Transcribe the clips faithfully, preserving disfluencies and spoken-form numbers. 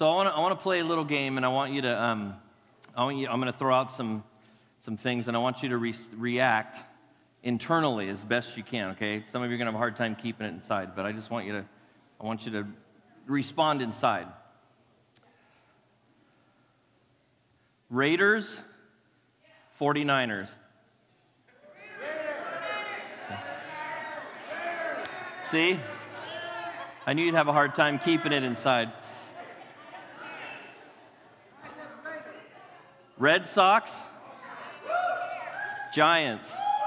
So I want to I want to play a little game, and I want you to um, I want you. I'm going to throw out some some things, and I want you to re- react internally as best you can. Okay. Some of you are going to have a hard time keeping it inside, but I just want you to I want you to respond inside. Raiders, forty-niners. See? I knew you'd have a hard time keeping it inside. Red Sox, Giants.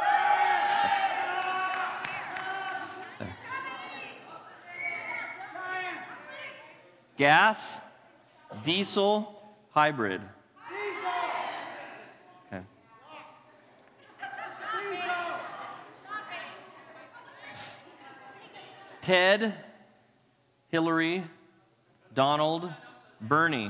Gas, diesel, hybrid. Okay. Ted, Hillary, Donald, Bernie.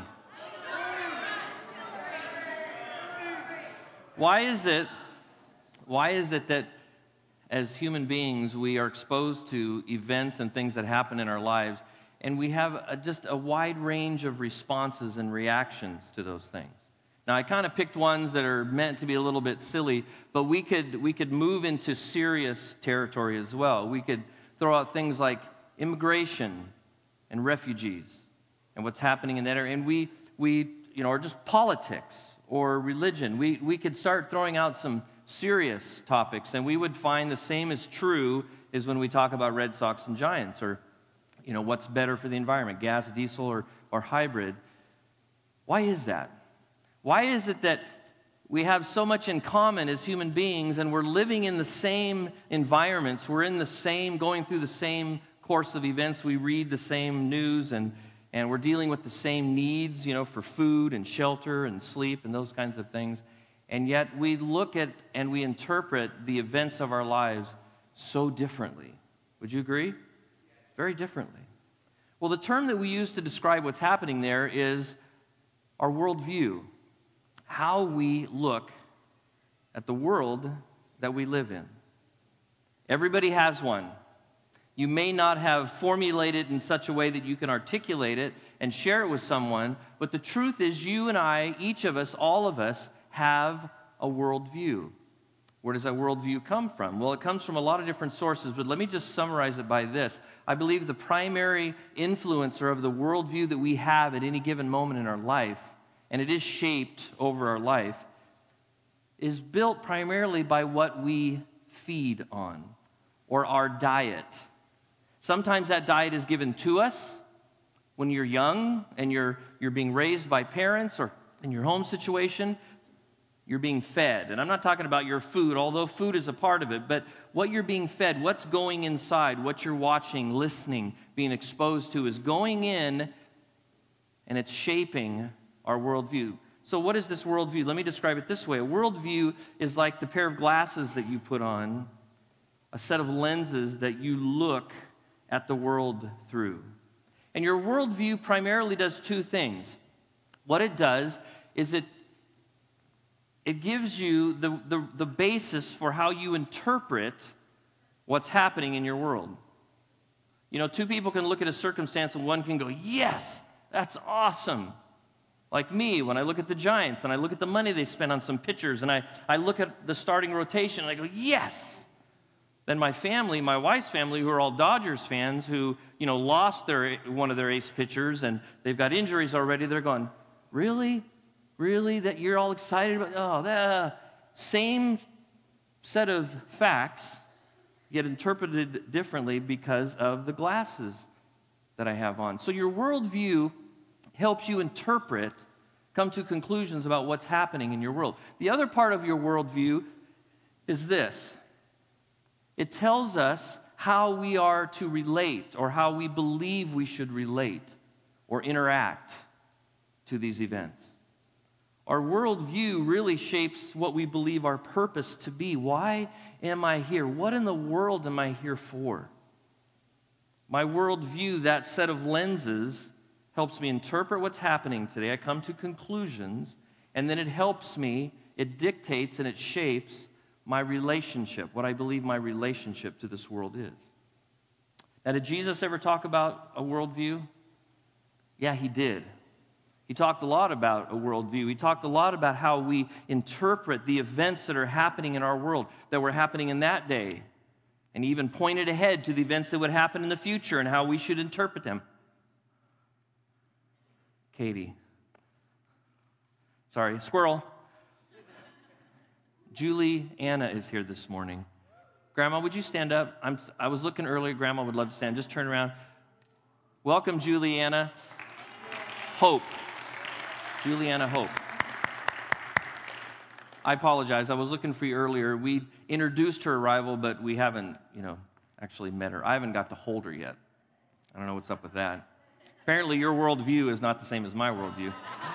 Why is it, why is it that as human beings we are exposed to events and things that happen in our lives, and we have a, just a wide range of responses and reactions to those things? Now, I kind of picked ones that are meant to be a little bit silly, but we could we could move into serious territory as well. We could throw out things like immigration and refugees and what's happening in that area, and we we you know, or just politics or religion. We we could start throwing out some serious topics, and we would find the same is true as when we talk about Red Sox and Giants, or you know, what's better for the environment, gas, diesel, or or hybrid. Why is that? Why is it that we have so much in common as human beings, and we're living in the same environments, we're in the same, going through the same course of events, we read the same news, and, and we're dealing with the same needs, you know, for food and shelter and sleep and those kinds of things, and yet we look at and we interpret the events of our lives so differently. Would you agree? Very differently. Well, the term that we use to describe what's happening there is our worldview. How we look at the world that we live in. Everybody has one. You may not have formulated it in such a way that you can articulate it and share it with someone, but the truth is you and I, each of us, all of us, have a worldview. Where does that worldview come from? Well, it comes from a lot of different sources, but let me just summarize it by this. I believe the primary influencer of the worldview that we have at any given moment in our life, and it is shaped over our life, is built primarily by what we feed on, or our diet. Sometimes that diet is given to us when you're young and you're, you're being raised by parents, or in your home situation, you're being fed. And I'm not talking about your food, although food is a part of it, but what you're being fed, what's going inside, what you're watching, listening, being exposed to is going in, and it's shaping our worldview. So what is this worldview? Let me describe it this way. A worldview is like the pair of glasses that you put on, a set of lenses that you look at the world through. And your worldview primarily does two things. What it does is it it gives you the, the, the basis for how you interpret what's happening in your world. You know, two people can look at a circumstance and one can go, yes, that's awesome. Like me, when I look at the Giants and I look at the money they spent on some pitchers and I, I look at the starting rotation and I go, yes. Then my family, my wife's family, who are all Dodgers fans, who, you know, lost their one of their ace pitchers and they've got injuries already, they're going, really? Really? That you're all excited about? Oh, the same set of facts, yet interpreted differently because of the glasses that I have on. So your worldview helps you interpret, come to conclusions about what's happening in your world. The other part of your worldview is this. It tells us how we are to relate, or how we believe we should relate or interact to these events. Our worldview really shapes what we believe our purpose to be. Why am I here? What in the world am I here for? My worldview, that set of lenses, helps me interpret what's happening today. I come to conclusions, and then it helps me, it dictates and it shapes my relationship, what I believe my relationship to this world is. Now, did Jesus ever talk about a worldview? Yeah, he did. He talked a lot about a worldview. He talked a lot about how we interpret the events that are happening in our world, that were happening in that day. And he even pointed ahead to the events that would happen in the future and how we should interpret them. Katie. Sorry, squirrel. Julie Anna is here this morning. Grandma, would you stand up? I'm, I was looking earlier. Grandma would love to stand. Just turn around. Welcome, Juliana. Hope. Juliana Hope. I apologize. I was looking for you earlier. We introduced her arrival, but we haven't, you know, actually met her. I haven't got to hold her yet. I don't know what's up with that. Apparently, your worldview is not the same as my worldview.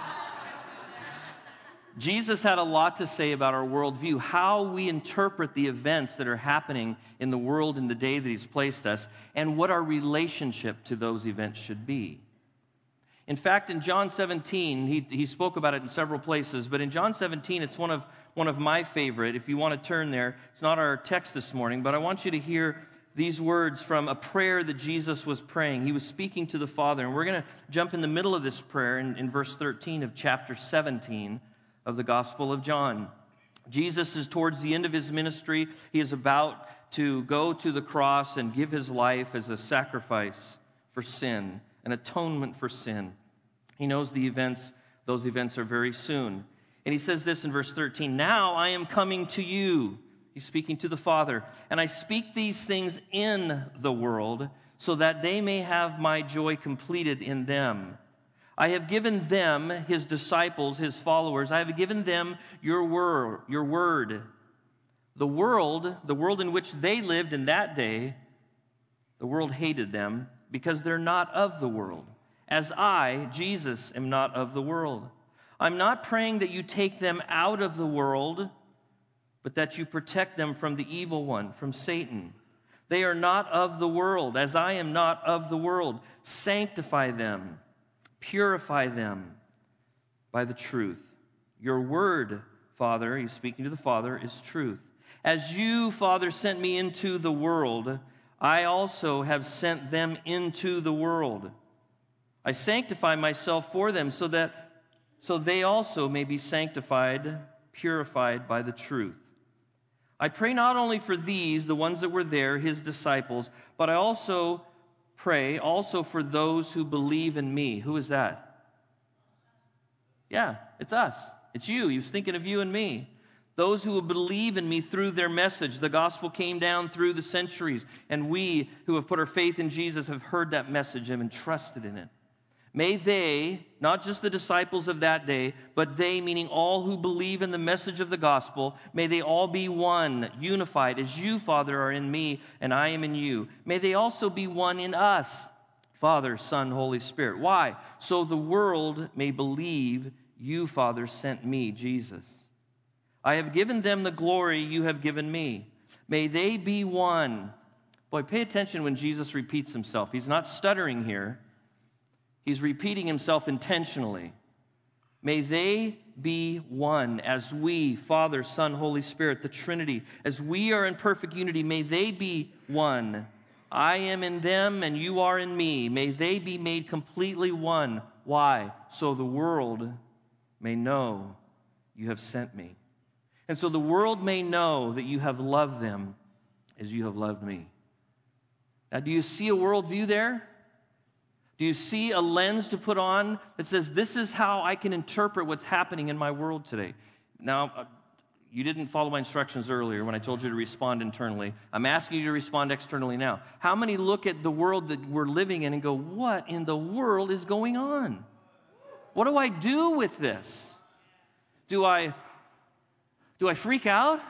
Jesus had a lot to say about our worldview, how we interpret the events that are happening in the world in the day that he's placed us, and what our relationship to those events should be. In fact, in John seventeen, he, he spoke about it in several places, but in John seventeen, it's one of, one of my favorite. If you want to turn there, it's not our text this morning, but I want you to hear these words from a prayer that Jesus was praying. He was speaking to the Father, and we're going to jump in the middle of this prayer in, in verse thirteen of chapter seventeen of the Gospel of John. Jesus is towards the end of his ministry. He is about to go to the cross and give his life as a sacrifice for sin, an atonement for sin. He knows the events, those events are very soon. And he says this in verse thirteen, "Now I am coming to you." He's speaking to the Father. "And I speak these things in the world, so that they may have my joy completed in them. I have given them, his disciples, his followers, I have given them your word, your word. The world, the world in which they lived in that day, the world hated them because they're not of the world, as I, Jesus, am not of the world. I'm not praying that you take them out of the world, but that you protect them from the evil one, from Satan. They are not of the world, as I am not of the world. Sanctify them. Purify them by the truth. Your word, Father," he's speaking to the Father, "is truth. As you, Father, sent me into the world, I also have sent them into the world. I sanctify myself for them so that so they also may be sanctified, purified by the truth. I pray not only for these, the ones that were there, his disciples, but I also pray also for those who believe in me." Who is that? Yeah, it's us. It's you. He's thinking of you and me. "Those who will believe in me through their message." The gospel came down through the centuries, and we who have put our faith in Jesus have heard that message and trusted in it. "May they," not just the disciples of that day, but they, meaning all who believe in the message of the gospel, "may they all be one, unified, as you, Father, are in me and I am in you. May they also be one in us, Father, Son, Holy Spirit." Why? "So the world may believe you, Father, sent me," Jesus. "I have given them the glory you have given me. May they be one." Boy, pay attention when Jesus repeats himself. He's not stuttering here. He's repeating himself intentionally. "May they be one, as we, Father, Son, Holy Spirit, the Trinity, as we are in perfect unity, may they be one. I am in them and you are in me. May they be made completely one." Why? "So the world may know you have sent me. And so the world may know that you have loved them as you have loved me." Now, do you see a worldview there? Do you see a lens to put on that says, this is how I can interpret what's happening in my world today? Now, uh, you didn't follow my instructions earlier when I told you to respond internally. I'm asking you to respond externally now. How many look at the world that we're living in and go, what in the world is going on? What do I do with this? Do I, do I freak out?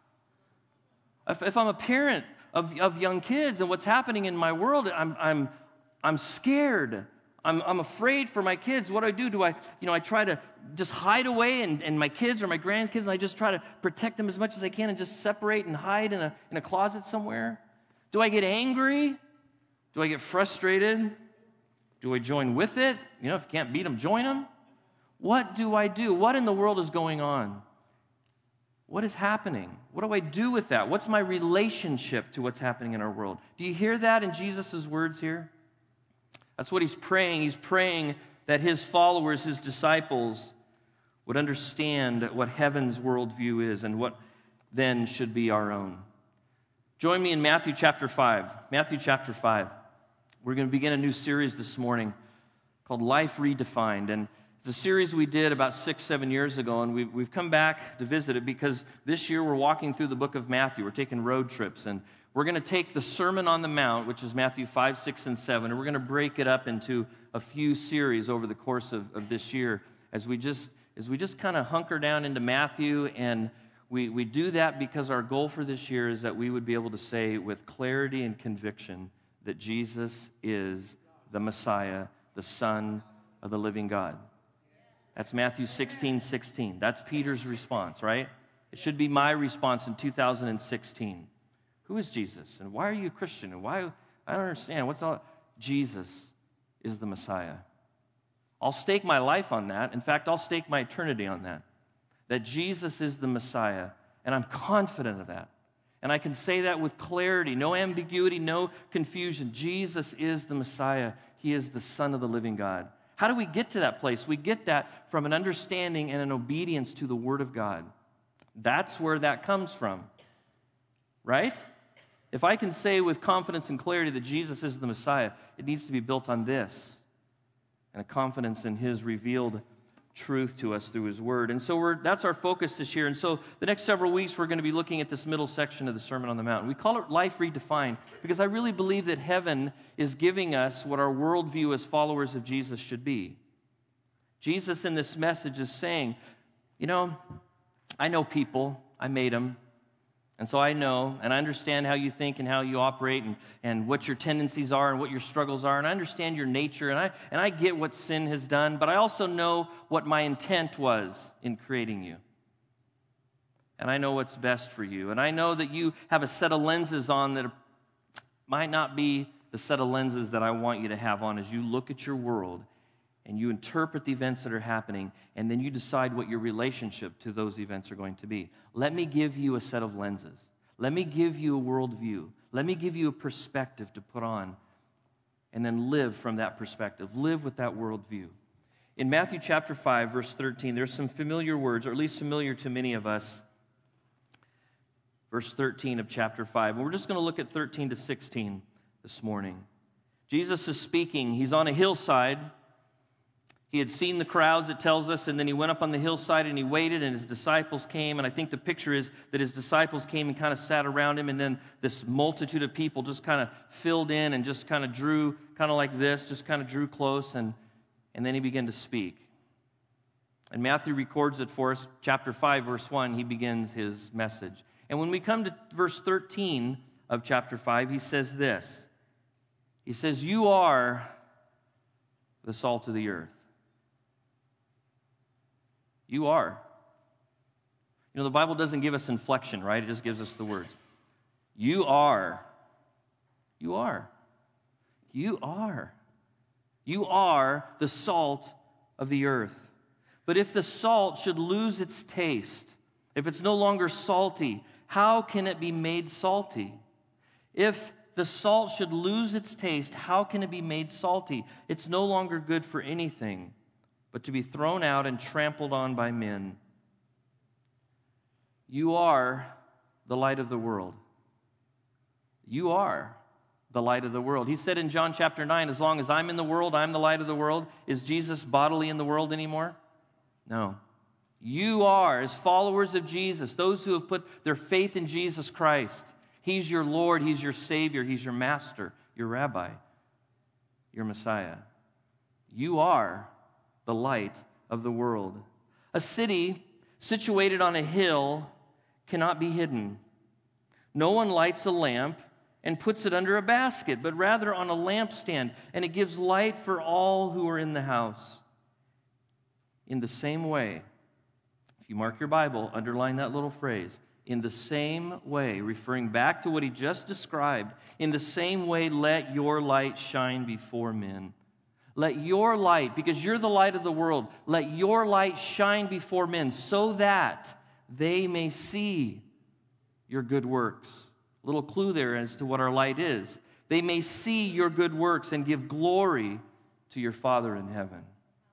If, if I'm a parent of, of young kids and what's happening in my world, I'm, I'm I'm scared. I'm, I'm afraid for my kids. What do I do? Do I, you know, I try to just hide away and, and my kids or my grandkids, and I just try to protect them as much as I can and just separate and hide in a, in a closet somewhere? Do I get angry? Do I get frustrated? Do I join with it? You know, if you can't beat them, join them. What do I do? What in the world is going on? What is happening? What do I do with that? What's my relationship to what's happening in our world? Do you hear that in Jesus' words here? That's what he's praying. He's praying that his followers, his disciples, would understand what heaven's worldview is and what then should be our own. Join me in Matthew chapter five. Matthew chapter five. We're going to begin a new series this morning called Life Redefined. And it's a series we did about six, seven years ago, and we've, we've come back to visit it because this year we're walking through the book of Matthew. We're taking road trips, and we're going to take the Sermon on the Mount, which is Matthew five, six, and seven, and we're going to break it up into a few series over the course of, of this year as we just as we just kind of hunker down into Matthew. And we, we do that because our goal for this year is that we would be able to say with clarity and conviction that Jesus is the Messiah, the Son of the living God. That's Matthew sixteen, sixteen. That's Peter's response, right? It should be my response in two thousand sixteen. Who is Jesus? And why are you a Christian? And why? I don't understand. What's all? Jesus is the Messiah. I'll stake my life on that. In fact, I'll stake my eternity on that. That Jesus is the Messiah, and I'm confident of that. And I can say that with clarity, no ambiguity, no confusion. Jesus is the Messiah. He is the Son of the living God. How do we get to that place? We get that from an understanding and an obedience to the Word of God. That's where that comes from, right? If I can say with confidence and clarity that Jesus is the Messiah, it needs to be built on this and a confidence in His revealed truth to us through His Word. And so we're, that's our focus this year. And so the next several weeks, we're going to be looking at this middle section of the Sermon on the Mount. We call it Life Redefined because I really believe that heaven is giving us what our worldview as followers of Jesus should be. Jesus in this message is saying, you know, I know people, I made them, and so I know, and I understand how you think and how you operate and, and what your tendencies are and what your struggles are, and I understand your nature, and I, and I get what sin has done, but I also know what my intent was in creating you. And I know what's best for you, and I know that you have a set of lenses on that might not be the set of lenses that I want you to have on as you look at your world and you interpret the events that are happening, and then you decide what your relationship to those events are going to be. Let me give you a set of lenses. Let me give you a worldview. Let me give you a perspective to put on, and then live from that perspective. Live with that worldview. In Matthew chapter five, verse thirteen, there's some familiar words, or at least familiar to many of us. Verse thirteen of chapter five. And we're just going to look at thirteen to sixteen this morning. Jesus is speaking. He's on a hillside. He had seen the crowds, it tells us, and then he went up on the hillside and he waited, and his disciples came. And I think the picture is that his disciples came and kind of sat around him, and then this multitude of people just kind of filled in and just kind of drew, kind of like this, just kind of drew close, and, and then he began to speak. And Matthew records it for us, chapter five, verse one, he begins his message. And when we come to verse thirteen of chapter five, he says this. He says, "You are the salt of the earth." You are. You know, the Bible doesn't give us inflection, right? It just gives us the words. You are. You are. You are. You are the salt of the earth. But if the salt should lose its taste, if it's no longer salty, how can it be made salty? If the salt should lose its taste, how can it be made salty? It's no longer good for anything but to be thrown out and trampled on by men. You are the light of the world. You are the light of the world. He said in John chapter nine, as long as I'm in the world, I'm the light of the world. Is Jesus bodily in the world anymore? No. You are, as followers of Jesus, those who have put their faith in Jesus Christ. He's your Lord, He's your Savior, He's your Master, your Rabbi, your Messiah. You are the light of the world. A city situated on a hill cannot be hidden. No one lights a lamp and puts it under a basket, but rather on a lampstand, and it gives light for all who are in the house. In the same way, if you mark your Bible, underline that little phrase, in the same way, referring back to what he just described, in the same way, let your light shine before men. Let your light, because you're the light of the world, let your light shine before men so that they may see your good works. A little clue there as to what our light is. They may see your good works and give glory to your Father in heaven.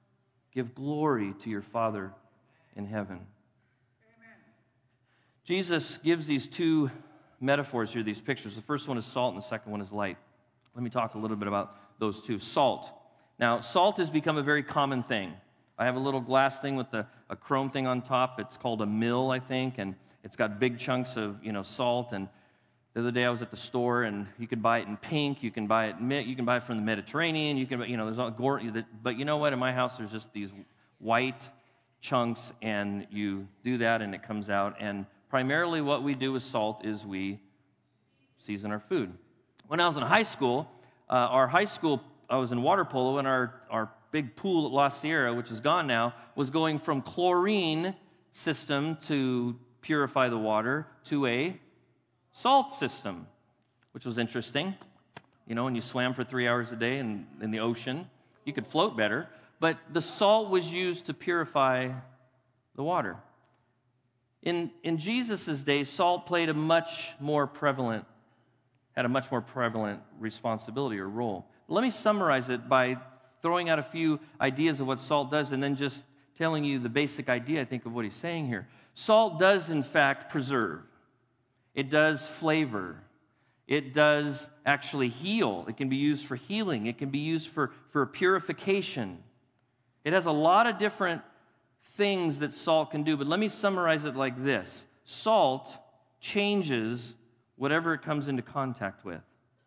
Give glory to your Father in heaven. Amen. Jesus gives these two metaphors here, these pictures. The first one is salt and the second one is light. Let me talk a little bit about those two. Salt. Now, salt has become a very common thing. I have a little glass thing with a, a chrome thing on top. It's called a mill, I think, and it's got big chunks of, you know, salt. And the other day I was at the store, and you can buy it in pink. You can buy it, you can buy it from the Mediterranean. You can, you know, there's all gore. But you know what? In my house, there's just these white chunks, and you do that, and it comes out. And primarily, what we do with salt is we season our food. When I was in high school, uh, our high school, I was in water polo, and our our big pool at La Sierra, which is gone now, was going from chlorine system to purify the water to a salt system, which was interesting. You know, when you swam for three hours a day in, in the ocean, you could float better. But the salt was used to purify the water. In, in Jesus' day, salt played a much more prevalent, had a much more prevalent responsibility or role. Let me summarize it by throwing out a few ideas of what salt does and then just telling you the basic idea, I think, of what he's saying here. Salt does, in fact, preserve. It does flavor. It does actually heal. It can be used for healing. It can be used for, for purification. It has a lot of different things that salt can do, but let me summarize it like this. Salt changes whatever it comes into contact with.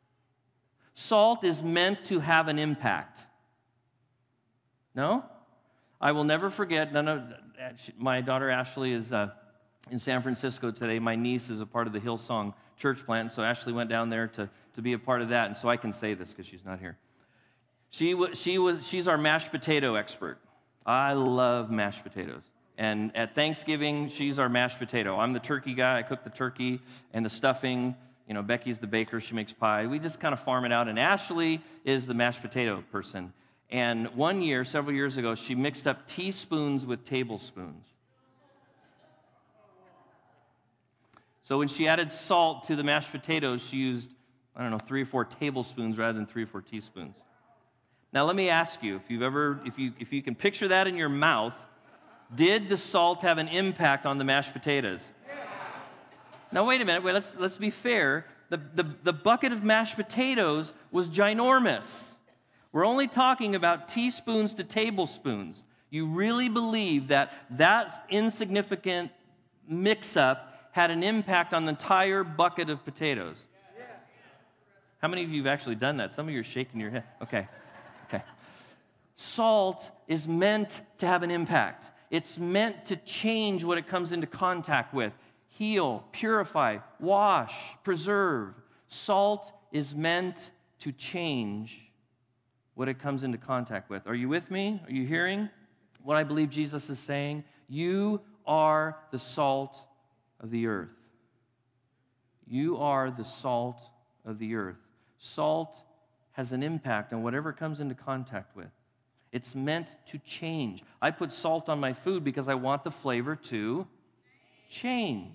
Salt is meant to have an impact. No? I will never forget, none of, my daughter Ashley is uh, in San Francisco today. My niece is a part of the Hillsong church plant, so Ashley went down there to, to be a part of that, and so I can say this because she's not here. She, w- she was, she's our mashed potato expert. I love mashed potatoes. And at Thanksgiving, she's our mashed potato. I'm the turkey guy. I cook the turkey and the stuffing. You know, Becky's the baker. She makes pie. We just kind of farm it out, and Ashley is the mashed potato person. And one year, several years ago, she mixed up teaspoons with tablespoons. So when she added salt to the mashed potatoes, she used, I don't know, three or four tablespoons rather than three or four teaspoons. Now let me ask you, if you've ever, if you if you can picture that in your mouth, did the salt have an impact on the mashed potatoes? Yeah. Now wait a minute, wait, let's let's be fair. The, the, the bucket of mashed potatoes was ginormous. We're only talking about teaspoons to tablespoons. You really believe that that insignificant mix-up had an impact on the entire bucket of potatoes? Yeah. How many of you have actually done that? Some of you are shaking your head. Okay, okay. Salt is meant to have an impact. It's meant to change what it comes into contact with. Heal, purify, wash, preserve. Salt is meant to change what it comes into contact with. Are you with me? Are you hearing what I believe Jesus is saying? You are the salt of the earth. You are the salt of the earth. Salt has an impact on whatever it comes into contact with. It's meant to change. I put salt on my food because I want the flavor to change.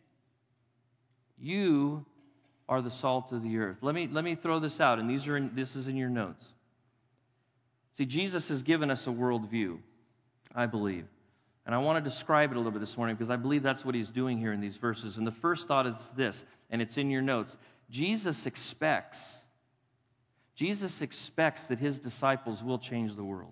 You are the salt of the earth. Let me, let me throw this out, and these are in, this is in your notes. See, Jesus has given us a worldview, I believe. And I want to describe it a little bit this morning because I believe that's what he's doing here in these verses. And the first thought is this, and it's in your notes. Jesus expects, Jesus expects that his disciples will change the world.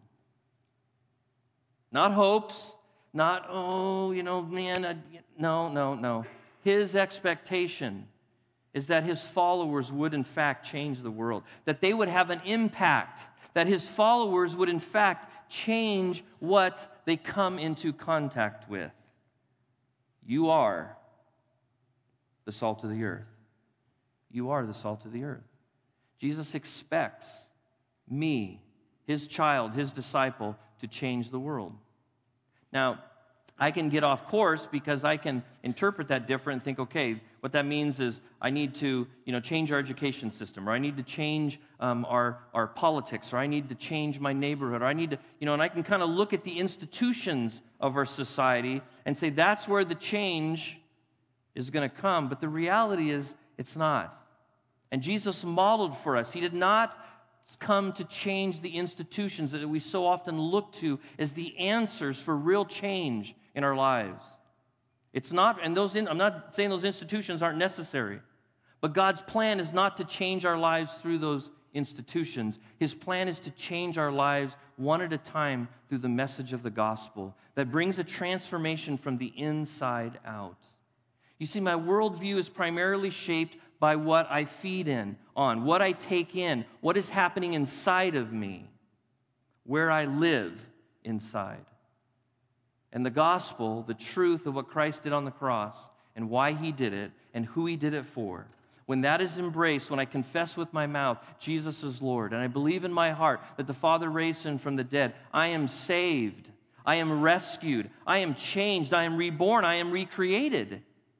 Not hopes, not, oh, you know, man, I, no, no, no. His expectation is that his followers would in fact change the world, that they would have an impact, that his followers would in fact change what they come into contact with. You are the salt of the earth. You are the salt of the earth. Jesus expects me, his child, his disciple, to change the world. Now, I can get off course because I can interpret that different and think, okay, what that means is I need to, you know, change our education system, or I need to change um, our, our politics, or I need to change my neighborhood, or I need to, you know, and I can kind of look at the institutions of our society and say that's where the change is going to come. But the reality is it's not. And Jesus modeled for us. He did not come to change the institutions that we so often look to as the answers for real change in our lives. It's not, and those, in, I'm not saying those institutions aren't necessary, but God's plan is not to change our lives through those institutions. His plan is to change our lives one at a time through the message of the gospel that brings a transformation from the inside out. You see, my worldview is primarily shaped by what I feed in on, what I take in, what is happening inside of me, where I live inside. And the gospel, the truth of what Christ did on the cross and why he did it and who he did it for, when that is embraced, when I confess with my mouth Jesus is Lord, and I believe in my heart that the Father raised him from the dead, I am saved, I am rescued, I am changed, I am reborn, I am recreated.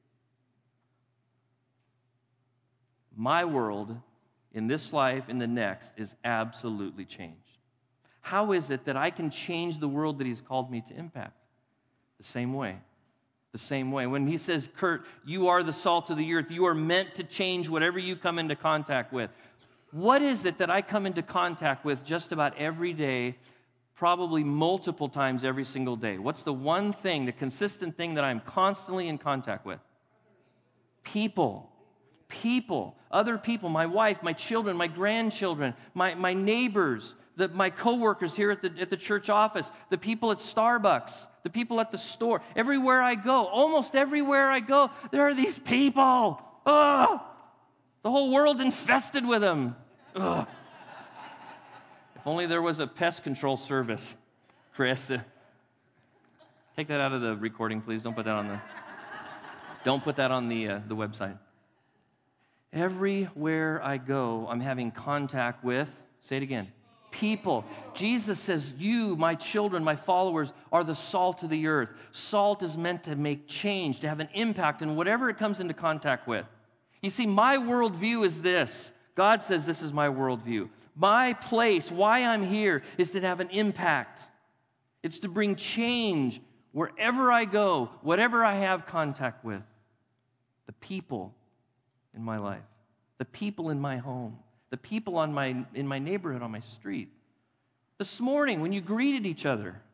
My world in this life, in the next, is absolutely changed. How is it that I can change the world that he's called me to impact? The same way. The same way. When he says, Kurt, you are the salt of the earth, you are meant to change whatever you come into contact with. What is it that I come into contact with just about every day, probably multiple times every single day? What's the one thing, the consistent thing that I'm constantly in contact with? People. People. Other people. My wife, my children, my grandchildren, my, my neighbors, the, my coworkers here at the, at the church office, the people at Starbucks, the people at the store. Everywhere I go, almost everywhere I go, there are these people. Oh, the whole world's infested with them. Ugh. If only there was a pest control service, Chris. Take that out of the recording, please. Don't put that on the. Don't put that on the uh, the website. Everywhere I go, I'm having contact with. Say it again. People. Jesus says, you, my children, my followers, are the salt of the earth. Salt is meant to make change, to have an impact in whatever it comes into contact with. You see, my worldview is this. God says this is my worldview. My place, why I'm here, is to have an impact. It's to bring change wherever I go, whatever I have contact with. The people in my life, the people in my home, the people on my in my neighborhood, on my street. This morning, when you greeted each other, do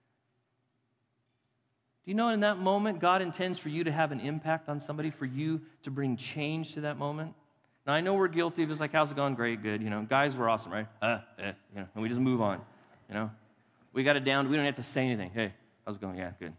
you know in that moment, God intends for you to have an impact on somebody, for you to bring change to that moment? Now, I know we're guilty of just like, how's it going? Great, good. You know, guys, we're awesome, right? Uh, eh, you know, and we just move on. You know, we got it down. We don't have to say anything. Hey, how's it going? Yeah, good.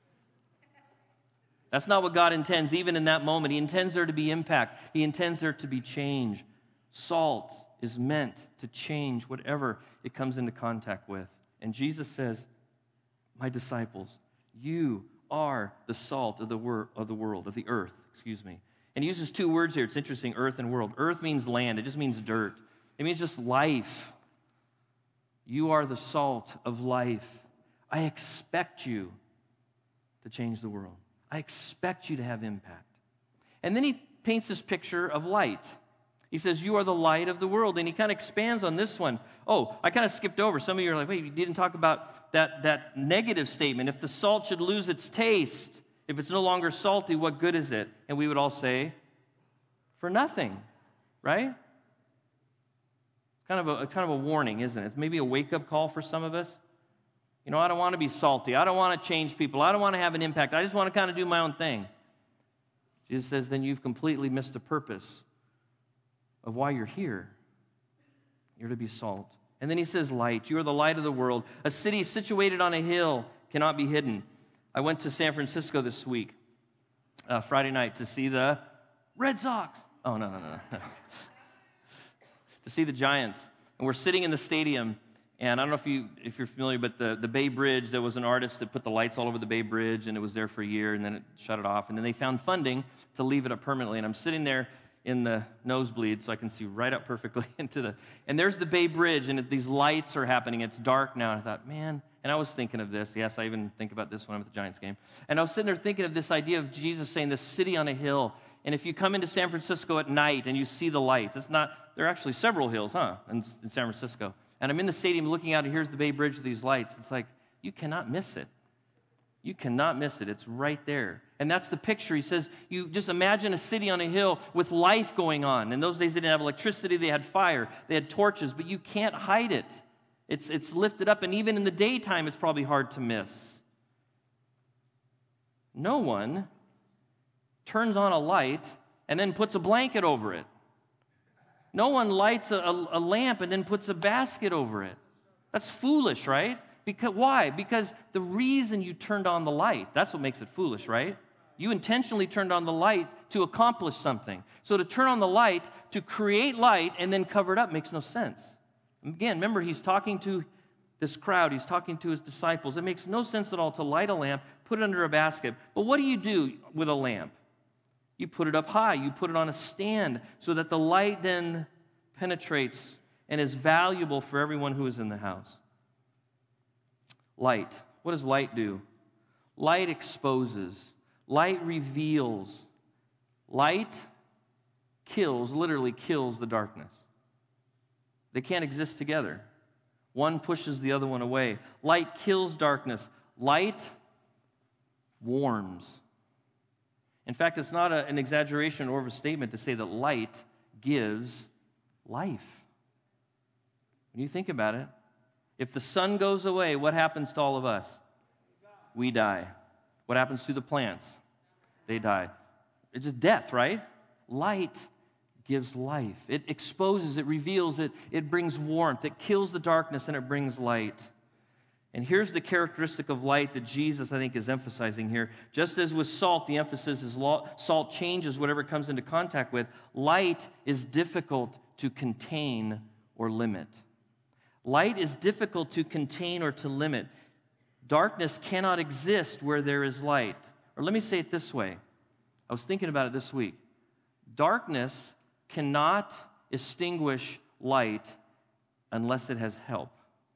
That's not what God intends, even in that moment. He intends there to be impact. He intends there to be change. Salt is meant to change whatever it comes into contact with. And Jesus says, my disciples, you are the salt of the, wor- of the world, of the earth, excuse me. And he uses two words here. It's interesting, earth and world. Earth means land. It just means dirt. It means just life. You are the salt of life. I expect you to change the world. I expect you to have impact. And then he paints this picture of light. He says, you are the light of the world. And he kind of expands on this one. Oh, I kind of skipped over. Some of you are like, wait, you didn't talk about that, that negative statement. If the salt should lose its taste, if it's no longer salty, what good is it? And we would all say, for nothing, right? Kind of a kind of a warning, isn't it? It's maybe a wake-up call for some of us. You know, I don't want to be salty. I don't want to change people. I don't want to have an impact. I just want to kind of do my own thing. Jesus says, then you've completely missed the purpose of why you're here. You're to be salt. And then he says light. You are the light of the world. A city situated on a hill cannot be hidden. I went to San Francisco this week, uh, Friday night, to see the Red Sox. Oh, no, no, no, no. To see the Giants. And we're sitting in the stadium, and I don't know if, you, if you're familiar, but the, the Bay Bridge, there was an artist that put the lights all over the Bay Bridge, and it was there for a year, and then it shut it off. And then they found funding to leave it up permanently. And I'm sitting there in the nosebleed so I can see right up perfectly into the, and there's the Bay Bridge, and it, these lights are happening. It's dark now, and I thought, man, and I was thinking of this. Yes, I even think about this when I'm at the Giants game. And I was sitting there thinking of this idea of Jesus saying, this city on a hill. And if you come into San Francisco at night and you see the lights, it's not, there are actually several hills, huh, in, in San Francisco. And I'm in the stadium looking out, and here's the Bay Bridge with these lights. It's like, you cannot miss it. You cannot miss it. It's right there. And that's the picture. He says, you just imagine a city on a hill with life going on. In those days, they didn't have electricity. They had fire. They had torches. But you can't hide it. It's, it's lifted up. And even in the daytime, it's probably hard to miss. No one turns on a light and then puts a blanket over it. No one lights a, a, a lamp and then puts a basket over it. That's foolish, right? Because, why? Because the reason you turned on the light, that's what makes it foolish, right? You intentionally turned on the light to accomplish something. So to turn on the light, to create light, and then cover it up makes no sense. Again, remember, he's talking to this crowd. He's talking to his disciples. It makes no sense at all to light a lamp, put it under a basket. But what do you do with a lamp? You put it up high. You put it on a stand so that the light then penetrates and is valuable for everyone who is in the house. Light. What does light do? Light exposes. Light reveals. Light kills, literally kills the darkness. They can't exist together. One pushes the other one away. Light kills darkness. Light warms. In fact, it's not a, an exaggeration or a statement to say that light gives life. When you think about it, if the sun goes away, what happens to all of us? We die. What happens to the plants? They die. It's just death, right? Light gives life. It exposes, it reveals, it, it brings warmth, it kills the darkness, and it brings light. And here's the characteristic of light that Jesus, I think, is emphasizing here. Just as with salt, the emphasis is salt changes whatever it comes into contact with. Light is difficult to contain or limit. Light is difficult to contain or to limit. Darkness cannot exist where there is light. Or let me say it this way. I was thinking about it this week. Darkness cannot extinguish light unless it has help.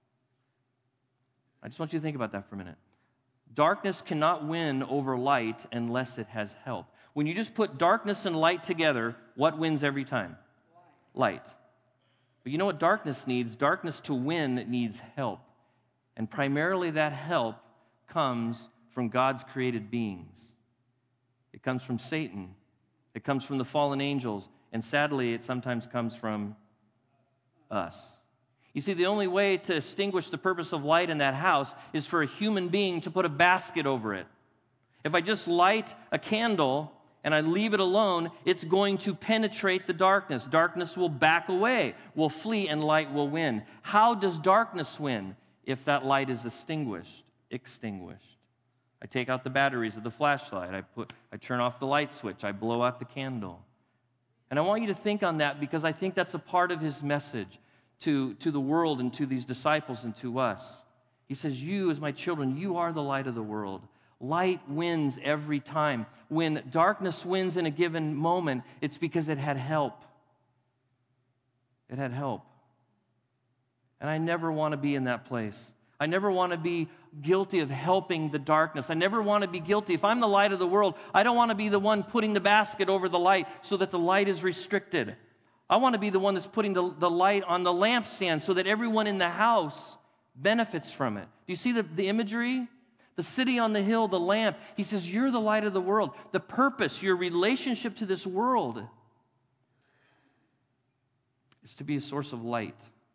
I just want you to think about that for a minute. Darkness cannot win over light unless it has help. When you just put darkness and light together, what wins every time? Light. But you know what darkness needs? Darkness to win needs help. And primarily that help comes from God's created beings. It comes from Satan. It comes from the fallen angels. And sadly, it sometimes comes from us. You see, the only way to extinguish the purpose of light in that house is for a human being to put a basket over it. If I just light a candle and I leave it alone, it's going to penetrate the darkness. Darkness will back away, will flee, and light will win. How does darkness win? If that light is extinguished, extinguished. I take out the batteries of the flashlight. I put, I turn off the light switch. I blow out the candle. And I want you to think on that because I think that's a part of his message to, to the world and to these disciples and to us. He says, you as my children, you are the light of the world. Light wins every time. When darkness wins in a given moment, it's because it had help. It had help. And I never want to be in that place. I never want to be guilty of helping the darkness. I never want to be guilty. If I'm the light of the world, I don't want to be the one putting the basket over the light so that the light is restricted. I want to be the one that's putting the, the light on the lampstand so that everyone in the house benefits from it. Do you see the, the imagery? The city on the hill, the lamp. He says, you're the light of the world. The purpose, your relationship to this world is to be a source of light.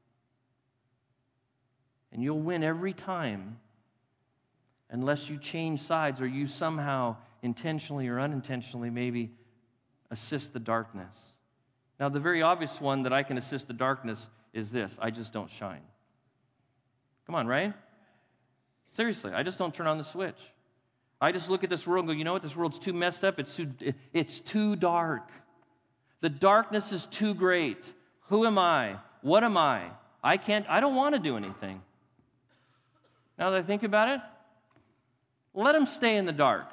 And you'll win every time unless you change sides or you somehow intentionally or unintentionally maybe assist the darkness. Now, the very obvious one that I can assist the darkness is this: I just don't shine. Come on, right? Seriously, I just don't turn on the switch. I just look at this world and go, you know what? This world's too messed up. It's too, it's too dark. The darkness is too great. Who am I? What am I? I can't, I don't want to do anything. Now that I think about it, let them stay in the dark.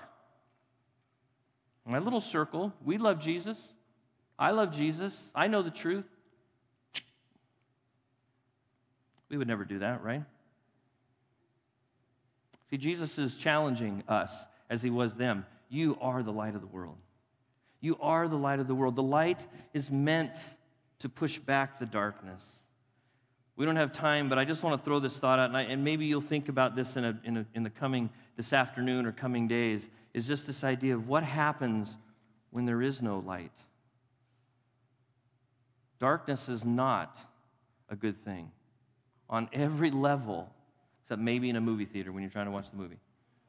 My little circle, we love Jesus. I love Jesus. I know the truth. We would never do that, right? See, Jesus is challenging us as he was them. You are the light of the world. You are the light of the world. The light is meant to push back the darkness. We don't have time, but I just want to throw this thought out, and, I, and maybe you'll think about this in, a, in, a, in the coming, this afternoon or coming days, is just this idea of what happens when there is no light. Darkness is not a good thing on every level, except maybe in a movie theater when you're trying to watch the movie.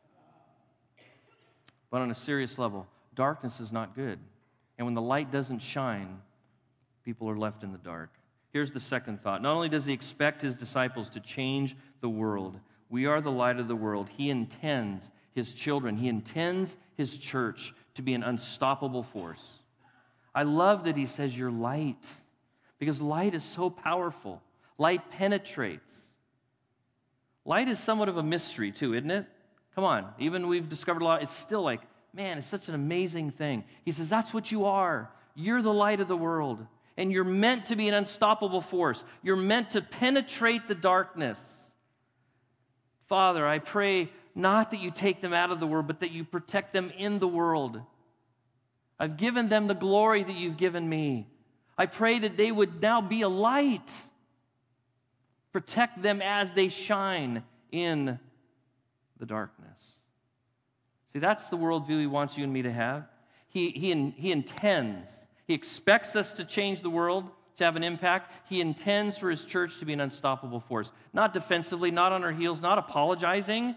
But on a serious level, darkness is not good. And when the light doesn't shine, people are left in the dark. Here's the second thought. Not only does he expect his disciples to change the world, we are the light of the world. He intends his children, he intends his church to be an unstoppable force. I love that he says you're light, because light is so powerful. Light penetrates. Light is somewhat of a mystery too, isn't it? Come on, even we've discovered a lot, it's still like, man, it's such an amazing thing. He says, that's what you are. You're the light of the world. And you're meant to be an unstoppable force. You're meant to penetrate the darkness. Father, I pray not that you take them out of the world, but that you protect them in the world. I've given them the glory that you've given me. I pray that they would now be a light. Protect them as they shine in the darkness. See, that's the worldview he wants you and me to have. He, he, he intends, he expects us to change the world, to have an impact. He intends for his church to be an unstoppable force. Not defensively, not on our heels, not apologizing.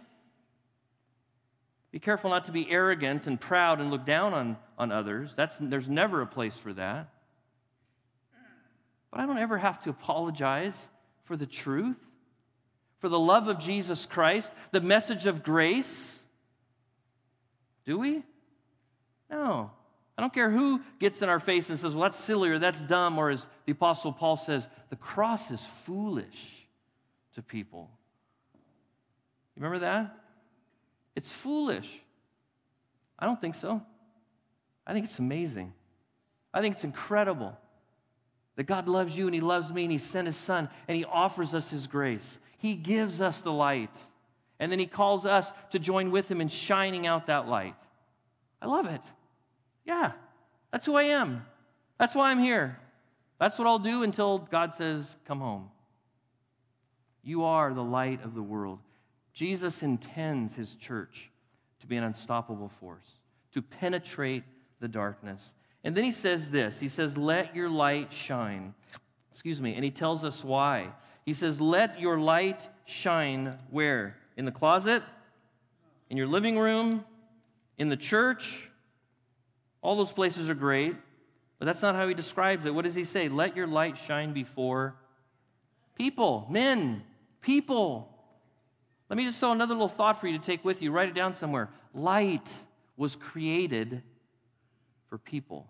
Be careful not to be arrogant and proud and look down on, on others. That's, there's never a place for that. But I don't ever have to apologize for the truth, for the love of Jesus Christ, the message of grace. Do we? No. I don't care who gets in our face and says, well, that's silly or that's dumb, or as the Apostle Paul says, the cross is foolish to people. You remember that? It's foolish. I don't think so. I think it's amazing. I think it's incredible that God loves you and he loves me and he sent his son and he offers us his grace. He gives us the light. And then he calls us to join with him in shining out that light. I love it. Yeah, that's who I am. That's why I'm here. That's what I'll do until God says, come home. You are the light of the world. Jesus intends his church to be an unstoppable force, to penetrate the darkness. And then he says this. He says, let your light shine. Excuse me. And he tells us why. He says, let your light shine where? In the closet? In your living room? In the church? All those places are great, but that's not how he describes it. What does he say? Let your light shine before people, men, people. Let me just throw another little thought for you to take with you. Write it down somewhere. Light was created for people.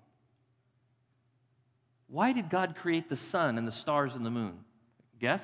Why did God create the sun and the stars and the moon? Guess?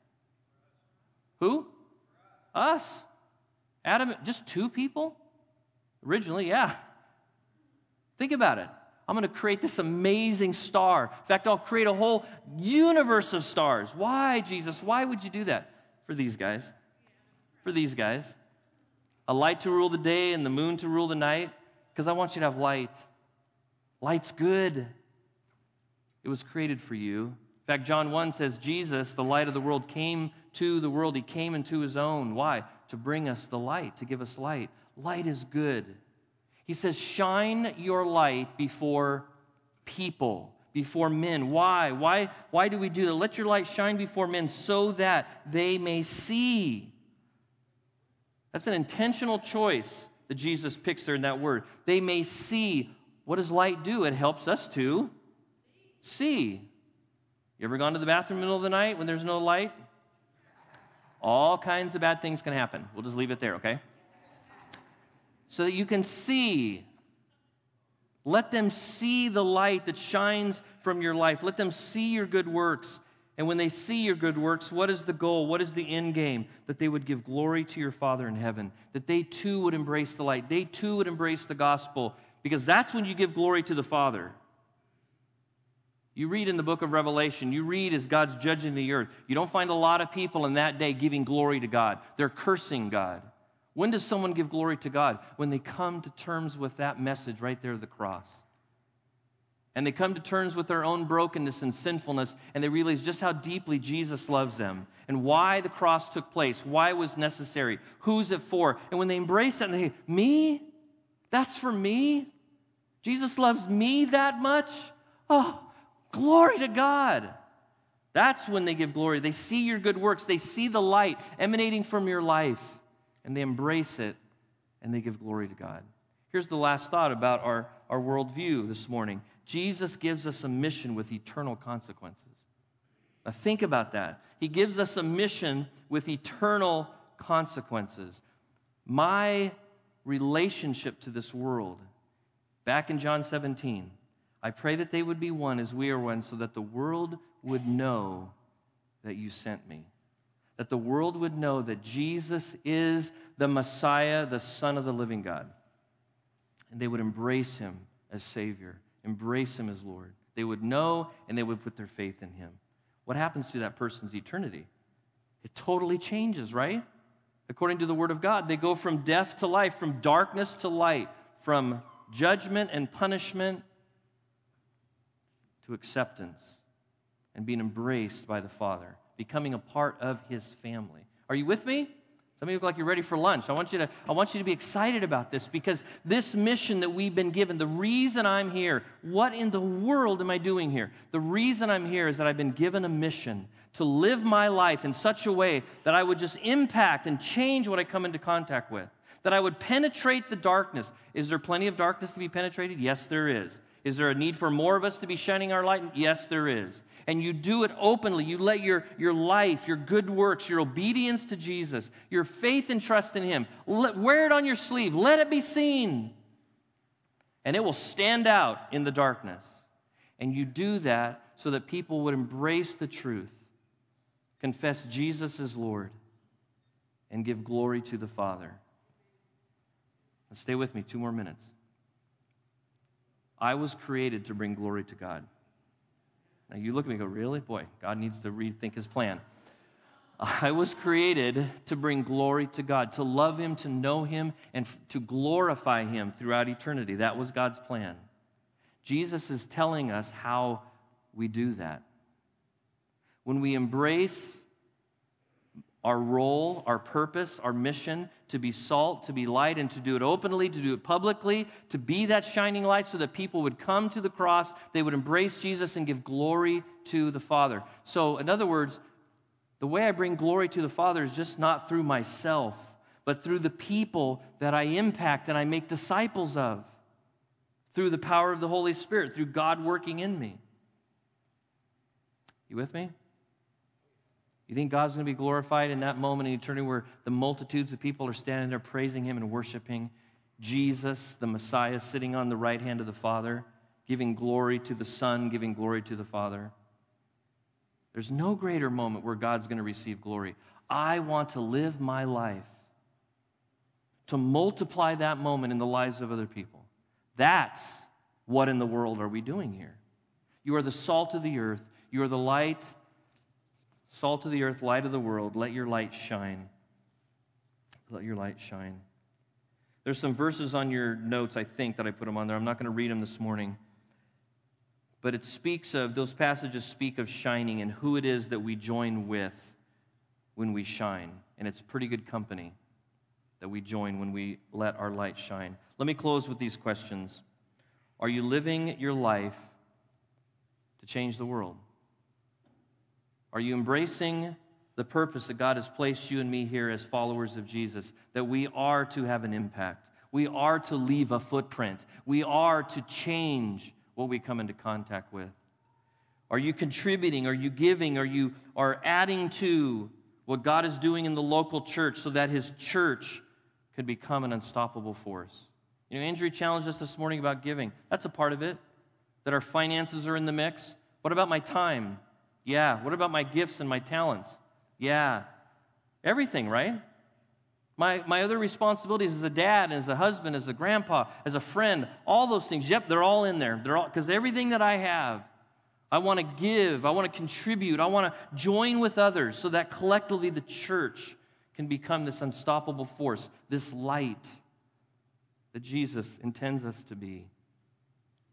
Who? Us. Adam, just two people? Originally, yeah. Think about it. I'm going to create this amazing star. In fact, I'll create a whole universe of stars. Why, Jesus? Why would you do that? For these guys. For these guys. A light to rule the day and the moon to rule the night. Because I want you to have light. Light's good. It was created for you. In fact, John one says, Jesus, the light of the world, came to the world. He came into his own. Why? To bring us the light, to give us light. Light is good. He says, shine your light before people, before men. Why? Why, why do we do that? Let your light shine before men so that they may see. That's an intentional choice that Jesus picks there in that word. They may see. What does light do? It helps us to see. You ever gone to the bathroom in the middle of the night when there's no light? All kinds of bad things can happen. We'll just leave it there, okay? So that you can see. Let them see the light that shines from your life. Let them see your good works. And when they see your good works, what is the goal? What is the end game? That they would give glory to your Father in heaven. That they too would embrace the light. They too would embrace the gospel. Because that's when you give glory to the Father. You read in the book of Revelation, you read as God's judging the earth. You don't find a lot of people in that day giving glory to God. They're cursing God. When does someone give glory to God? When they come to terms with that message right there at the cross. And they come to terms with their own brokenness and sinfulness, and they realize just how deeply Jesus loves them and why the cross took place, why it was necessary, who's it for. And when they embrace that, and they say, me? That's for me? Jesus loves me that much? Oh, glory to God. That's when they give glory. They see your good works. They see the light emanating from your life, and they embrace it, and they give glory to God. Here's the last thought about our, our worldview this morning. Jesus gives us a mission with eternal consequences. Now think about that. He gives us a mission with eternal consequences. My relationship to this world, back in John seventeen, I pray that they would be one as we are one, so that the world would know that you sent me. That the world would know that Jesus is the Messiah, the Son of the living God. And they would embrace him as Savior, embrace him as Lord. They would know, and they would put their faith in him. What happens to that person's eternity? It totally changes, right? According to the Word of God, they go from death to life, from darkness to light, from judgment and punishment to acceptance and being embraced by the Father, becoming a part of his family. Are you with me? Some of you look like you're ready for lunch. I want you to, I want you to be excited about this, because this mission that we've been given, the reason I'm here, what in the world am I doing here? The reason I'm here is that I've been given a mission to live my life in such a way that I would just impact and change what I come into contact with, that I would penetrate the darkness. Is there plenty of darkness to be penetrated? Yes, there is. Is there a need for more of us to be shining our light? Yes, there is. And you do it openly. You let your, your life, your good works, your obedience to Jesus, your faith and trust in him, let, wear it on your sleeve. Let it be seen. And it will stand out in the darkness. And you do that so that people would embrace the truth, confess Jesus as Lord, and give glory to the Father. Now stay with me two more minutes. I was created to bring glory to God. Now you look at me and go, really? Boy, God needs to rethink his plan. I was created to bring glory to God, to love him, to know him, and to glorify him throughout eternity. That was God's plan. Jesus is telling us how we do that. When we embrace our role, our purpose, our mission to be salt, to be light, and to do it openly, to do it publicly, to be that shining light so that people would come to the cross, they would embrace Jesus and give glory to the Father. So, in other words, the way I bring glory to the Father is just not through myself, but through the people that I impact and I make disciples of, through the power of the Holy Spirit, through God working in me. You with me? You think God's going to be glorified in that moment in eternity where the multitudes of people are standing there praising him and worshiping Jesus, the Messiah, sitting on the right hand of the Father, giving glory to the Son, giving glory to the Father? There's no greater moment where God's going to receive glory. I want to live my life to multiply that moment in the lives of other people. That's what in the world are we doing here? You are the salt of the earth. You are the light. Salt of the earth, light of the world, let your light shine. Let your light shine. There's some verses on your notes, I think, that I put them on there. I'm not going to read them this morning. But it speaks of, those passages speak of shining and who it is that we join with when we shine. And it's pretty good company that we join when we let our light shine. Let me close with these questions. Are you living your life to change the world? Are you embracing the purpose that God has placed you and me here as followers of Jesus, that we are to have an impact? We are to leave a footprint. We are to change what we come into contact with. Are you contributing? Are you giving? Are you are adding to what God is doing in the local church so that his church could become an unstoppable force? You know, Andrew challenged us this morning about giving. That's a part of it, that our finances are in the mix. What about my time? Yeah. What about my gifts and my talents? Yeah. Everything, right? My my other responsibilities as a dad, as a husband, as a grandpa, as a friend, all those things. Yep, they're all in there. They're all, because everything that I have, I want to give, I want to contribute, I want to join with others so that collectively the church can become this unstoppable force, this light that Jesus intends us to be.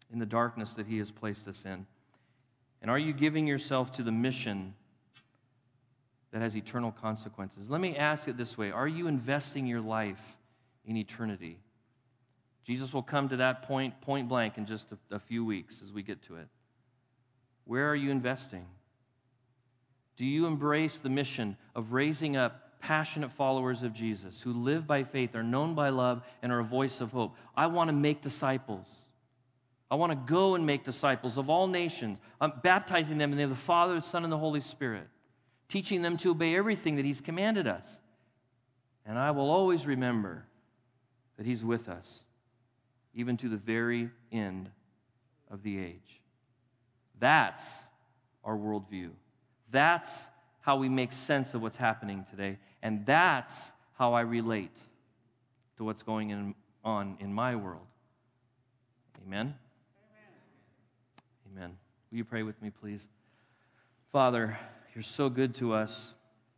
in the darkness that He has placed us in? And are you giving yourself to the mission that has eternal consequences? Let me ask it this way. Are you investing your life in eternity? Jesus will come to that point, point blank, in just a, a few weeks as we get to it. Where are you investing? Do you embrace the mission of raising up passionate followers of Jesus who live by faith, are known by love, and are a voice of hope? I want to make disciples. I want to go and make disciples of all nations. I'm baptizing them in the name of the Father, the Son, and the Holy Spirit, teaching them to obey everything that He's commanded us. And I will always remember that He's with us, even to the very end of the age. That's our worldview. That's how we make sense of what's happening today. And that's how I relate to what's going in, on in my world. Amen? Amen? Amen. Will you pray with me, please? Father, You're so good to us.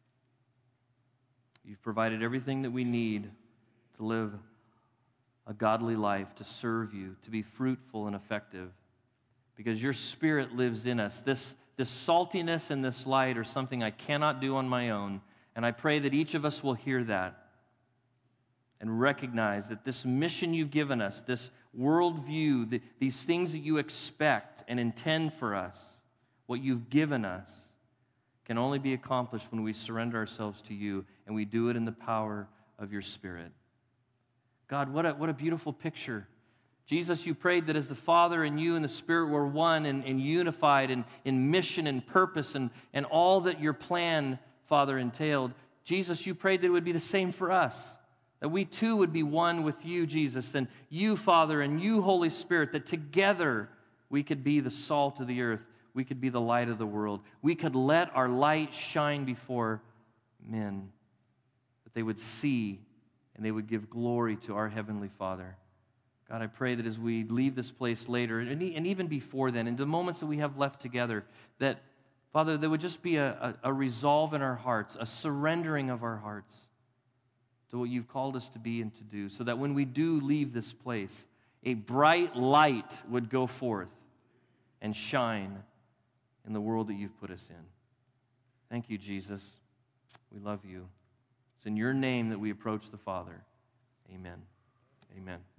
You've provided everything that we need to live a godly life, to serve You, to be fruitful and effective, because Your Spirit lives in us. This, this saltiness and this light are something I cannot do on my own, and I pray that each of us will hear that and recognize that this mission You've given us, this worldview, the, these things that You expect and intend for us, what You've given us, can only be accomplished when we surrender ourselves to You, and we do it in the power of Your Spirit. God, what a, what a beautiful picture. Jesus, You prayed that as the Father and You and the Spirit were one and, and unified in, in mission and purpose and, and all that Your plan, Father, entailed. Jesus, You prayed that it would be the same for us, that we too would be one with You, Jesus, and You, Father, and You, Holy Spirit, that together we could be the salt of the earth. We could be the light of the world. We could let our light shine before men, that they would see and they would give glory to our Heavenly Father. God, I pray that as we leave this place later, and even before then, in the moments that we have left together, that, Father, there would just be a, a, a resolve in our hearts, a surrendering of our hearts to what You've called us to be and to do, so that when we do leave this place, a bright light would go forth and shine in the world that You've put us in. Thank You, Jesus. We love You. It's in Your name that we approach the Father. Amen. Amen.